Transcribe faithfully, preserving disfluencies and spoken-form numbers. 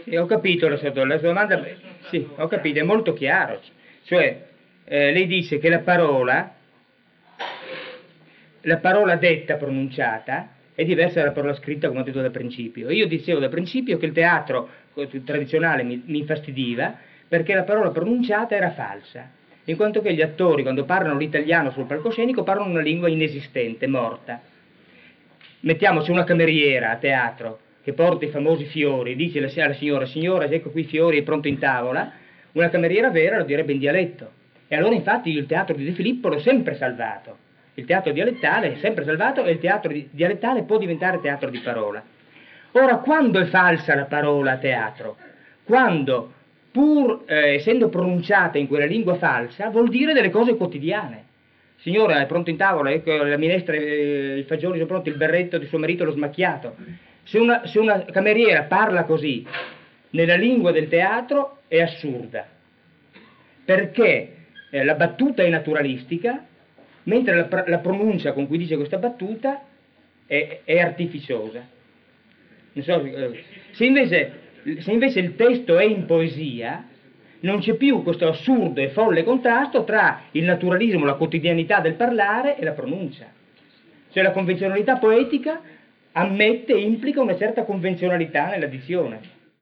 Sì, ho capito la sua, la sua domanda, sì, ho capito, è molto chiaro. Cioè, eh, lei dice che la parola, la parola detta, pronunciata, è diversa dalla parola scritta, come ho detto da principio. Io dicevo da principio che il teatro tradizionale mi, mi infastidiva perché la parola pronunciata era falsa, in quanto che gli attori, quando parlano l'italiano sul palcoscenico, parlano una lingua inesistente, morta. Mettiamoci una cameriera a teatro che porta i famosi fiori, dice alla signora, signora, ecco qui i fiori, è pronto in tavola, una cameriera vera lo direbbe in dialetto. E allora infatti il teatro di De Filippo l'ho sempre salvato. Il teatro dialettale è sempre salvato e il teatro dialettale può diventare teatro di parola. Ora, quando è falsa la parola a teatro? Quando, pur eh, essendo pronunciata in quella lingua falsa, vuol dire delle cose quotidiane. Signora, è pronto in tavola, ecco la minestra, eh, i fagioli sono pronti, il berretto di suo marito l'ho smacchiato. Se una, se una cameriera parla così nella lingua del teatro è assurda, perché eh, la battuta è naturalistica, mentre la, la pronuncia con cui dice questa battuta è, è artificiosa. Non so, eh, se, invece, se invece il testo è in poesia, non c'è più questo assurdo e folle contrasto tra il naturalismo, la quotidianità del parlare e la pronuncia. Cioè la convenzionalità poetica ammette e implica una certa convenzionalità nella dizione.